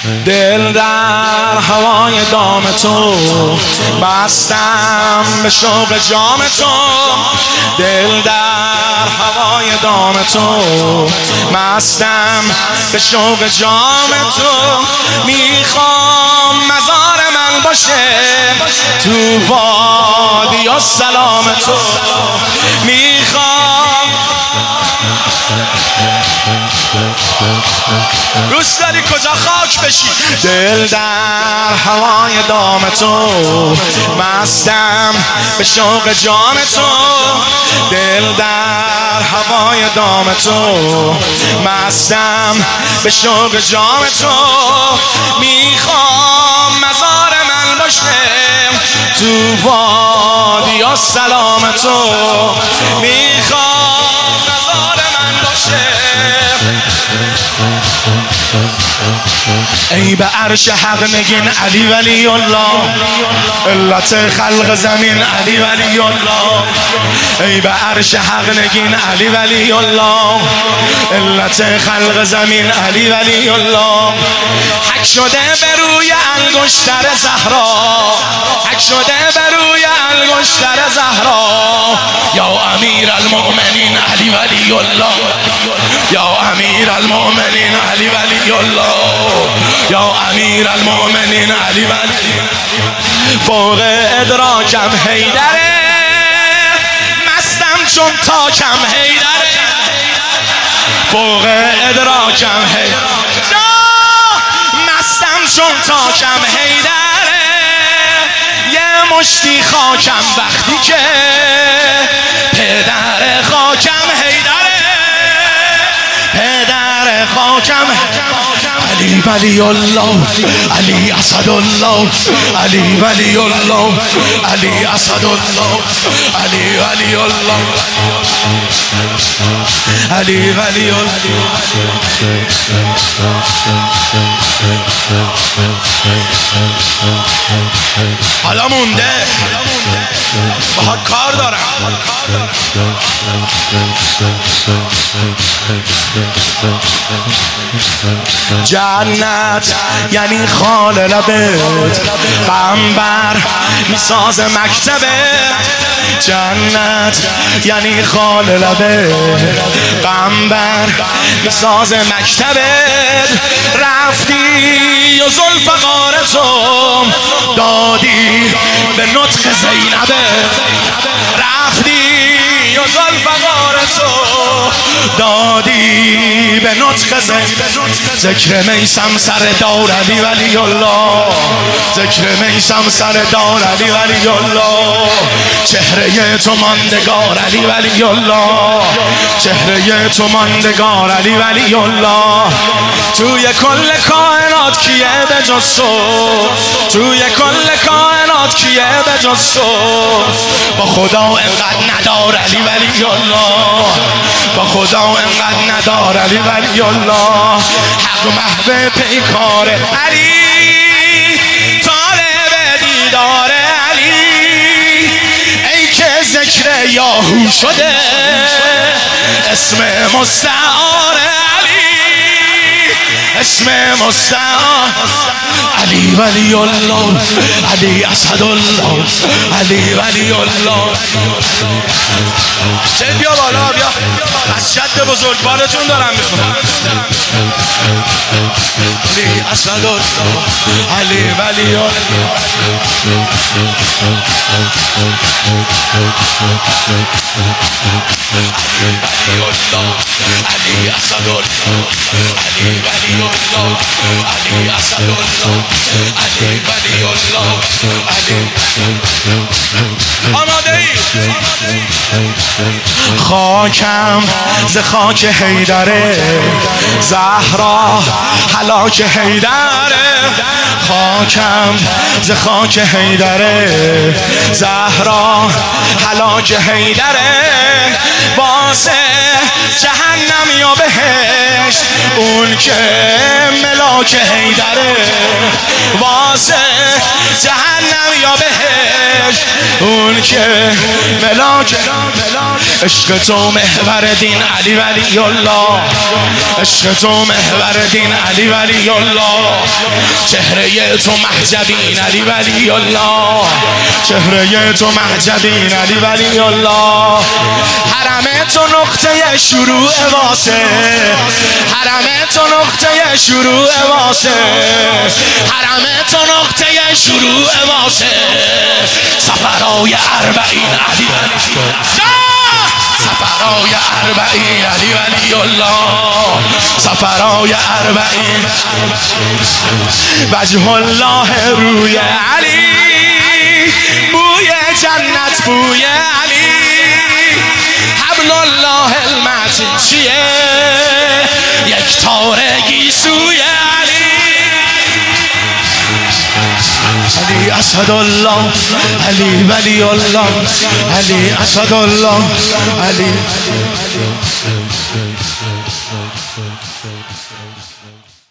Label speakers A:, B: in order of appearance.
A: دل در هوای دام تو بستم به شوق جام تو، دل در هوای دام تو مستم به شوق جام تو. میخوام مزار من باشه تو وادی و سلام تو، میخوام دوست داری کجا خاک بشی؟ دل در هوای دام تو مستم به شوق جام تو، دل در هوای دام تو مستم به شوق جام تو. میخوام مزار من باشه تو وادی و سلام تو، میخوام مزار من باشه. ای به عرش حق نگین علی ولی الله، علت خلق زمین علی ولی الله. ای به عرش حق نگین علی ولی الله، علت خلق زمین علی ولی الله. حک شده به روی انگشتر زهرا، حک شده به روی انگشتر زهرا. یا امیر المؤمنین علی ولی الله، یا امیر المؤمنین علی ولی الله، یا امیر المؤمنین علی ولی. فوق ادراکم حیدره، مستم چون تاکم حیدره. فوق ادراکم حیدره، مستم چون تاکم حیدره. یه مشتی خاکم وقتی که پدر خاکم حیدره، پدر خاکم علی ولی الله، علی اسد الله، علی ولی الله، علی اسد الله، علی ولی الله، علی ولی الله. حالا مونده باهات کار دارم. جنت یعنی خال لبت، قنبر میساز مکتبت. جنت یعنی خال لبت، قنبر میساز مکتبت. رفتی و ذوالفقار تو دادی به نطق زینبت، رفتی و ذوالفقار تو دادی به نطق زینبت. ذکر میسم سر دار علی ولی الله، ذکر میسم سر دار علی ولی الله. چهره تو ماندگار علی ولی الله، چهره تو ماندگار علی ولی الله. توی کل کائنات کیه به جز تو، توی کل کائنات کیه به جز تو. با خدا انقدر ندار علی ولی الله، با خدا انقدر ندار علی ولی الله. حق محو پیکار علی، طالب دیدار علی. ای که ذکر یاهو شده اسم مستعار علی، اسم مستعار علی ولی الله، علی اسد الله، علی ولی الله. چه بیا بالا بیا، از شد بزرگوارتون دارم میخونم. علی اسد الله، علی ولی الله. علی اسد الله، علی ولی الله، علی اسد الله، علی ولی الله، علی. آماده ای؟ خاکم ز خاک حیدره، زهرا هلاک حیدره. خاکم ز خاک حیدره، زهرا هلاک حیدره. واسه جهنم یا بهشت اون که ملاک حیدره واسه جهنم یا بهشت اون که ملاک عشق تو محور دین علی ولی الله عشق تو محور دین علی ولی الله چهره تو محجبین علی ولی الله چهره تو محجبین علی ولی الله حرم تو نقطه شروع واسه حرم تو نقطه شروع واسه حرم تو نقطه شروع واسه سفرهای اربعین علی ولی سفرهای اربعین علی ولی الله سفرهای اربعین وجه الله روی علی بوی جنت بوی علی حبل الله المتین چیه یک تارگی سوی علی علی اسد الله علی ولی الله علی اسد الله علی